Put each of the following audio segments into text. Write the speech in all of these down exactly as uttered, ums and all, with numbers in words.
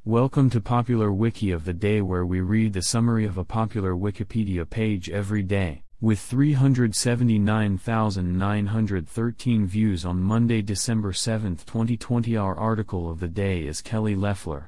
Welcome to Popular Wiki of the Day, where we read the summary of a popular Wikipedia page every day. With three hundred seventy-nine thousand nine hundred thirteen views on Monday, December seventh, twenty twenty, our article of the day is Kelly Loeffler.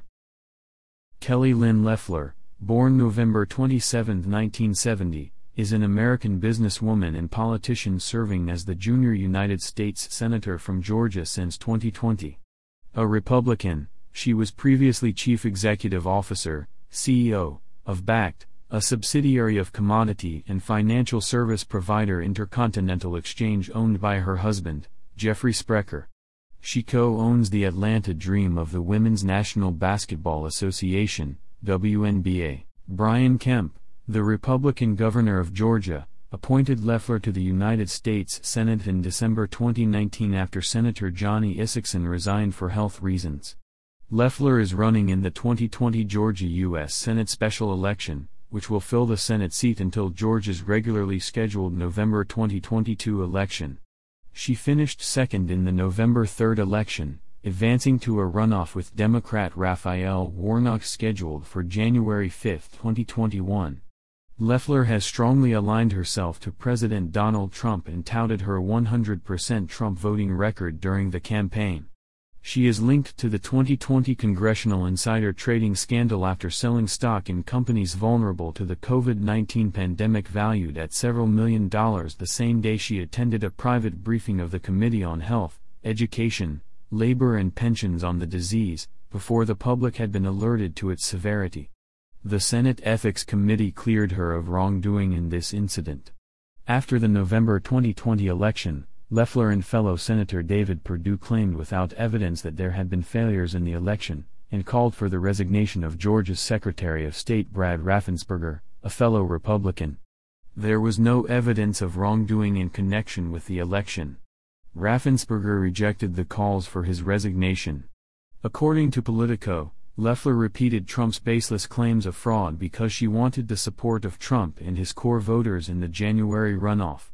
Kelly Lynn Loeffler, born November twenty-seventh, nineteen seventy, is an American businesswoman and politician serving as the junior United States Senator from Georgia since twenty twenty. A Republican, she was previously Chief Executive Officer, C E O, of Bakkt, a subsidiary of commodity and financial service provider Intercontinental Exchange owned by her husband, Jeffrey Sprecher. She co-owns the Atlanta Dream of the Women's National Basketball Association, W N B A. Brian Kemp, the Republican governor of Georgia, appointed Loeffler to the United States Senate in December twenty nineteen after Senator Johnny Isakson resigned for health reasons. Loeffler is running in the twenty twenty Georgia U S Senate special election, which will fill the Senate seat until Georgia's regularly scheduled November twenty twenty-two election. She finished second in the November third election, advancing to a runoff with Democrat Raphael Warnock scheduled for January fifth, twenty twenty-one. Loeffler has strongly aligned herself to President Donald Trump and touted her one hundred percent Trump voting record during the campaign. She is linked to the twenty twenty congressional insider trading scandal after selling stock in companies vulnerable to the COVID nineteen pandemic valued at several million dollars the same day she attended a private briefing of the Committee on Health, Education, Labor and Pensions on the disease, before the public had been alerted to its severity. The Senate Ethics Committee cleared her of wrongdoing in this incident. After the November twenty twenty election, Loeffler and fellow Senator David Perdue claimed without evidence that there had been failures in the election, and called for the resignation of Georgia's Secretary of State Brad Raffensperger, a fellow Republican. There was no evidence of wrongdoing in connection with the election. Raffensperger rejected the calls for his resignation. According to Politico, Loeffler repeated Trump's baseless claims of fraud because she wanted the support of Trump and his core voters in the January runoff.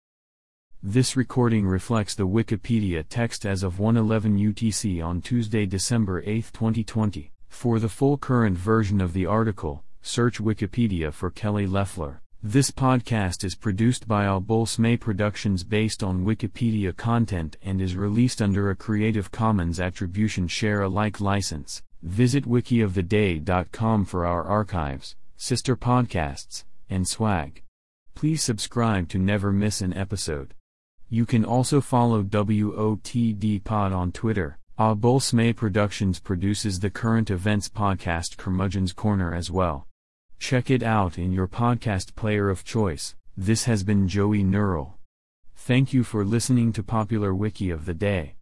This recording reflects the Wikipedia text as of one eleven U T C on Tuesday, December eighth, twenty twenty. For the full current version of the article, search Wikipedia for Kelly Loeffler. This podcast is produced by Al Bolsme Productions based on Wikipedia content and is released under a Creative Commons Attribution Share Alike license. Visit wiki of the day dot com for our archives, sister podcasts, and swag. Please subscribe to never miss an episode. You can also follow W O T D Pod on Twitter. Al Bolsme Productions produces the current events podcast Curmudgeon's Corner as well. Check it out in your podcast player of choice. This has been Joey Neural. Thank you for listening to Popular Wiki of the Day.